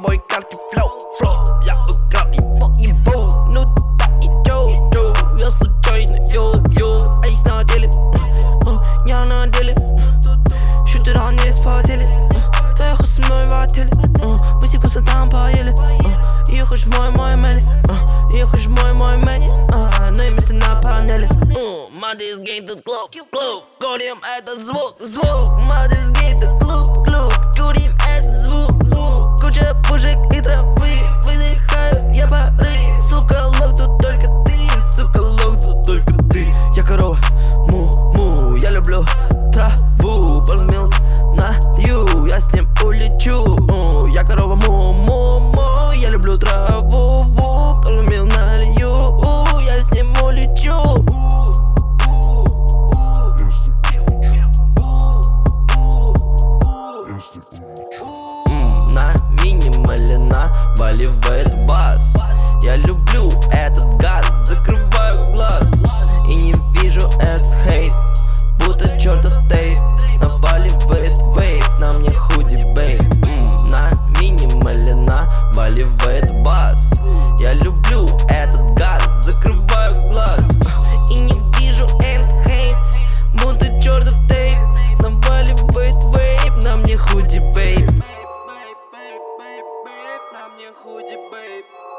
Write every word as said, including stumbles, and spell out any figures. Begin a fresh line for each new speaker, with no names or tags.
мой карте флоу, флоу. Я украл его, его, ну да и чё, чё. Я случайно, йо, йо, а есть на деле, я на деле. Шутера не спотели, заехал со мной в отеле. Мы все вкусно там поели, и хочешь мой, мой мели, и хочешь мой, мой мени, но и место на панели. Мадис гейн тут клуб, клуб, курим этот звук, звук. Мадис гейн тут клуб, клуб, курим этот звук, звук. Куча пушек и травы, выдыхаю я пары. Сука, лох тут только ты, сука, лох тут только ты. Я корова, му-му, я люблю траву, полмилк налью, я с ним улечу. Я корова, му-му-му, я люблю траву, полмилк налью, я с ним улечу. На минимале наваливает бас. Я люблю этот газ, закрываю глаз и не вижу этот хейт, будто чертов тейп. Наваливает вейп, на мне худи бейп. На минимале наваливает бас. Я люблю этот газ, закрываю глаз и не вижу этот хейт, будто чертов тейп. Наваливает вейп, на мне худи бейп. На мне худи бейп.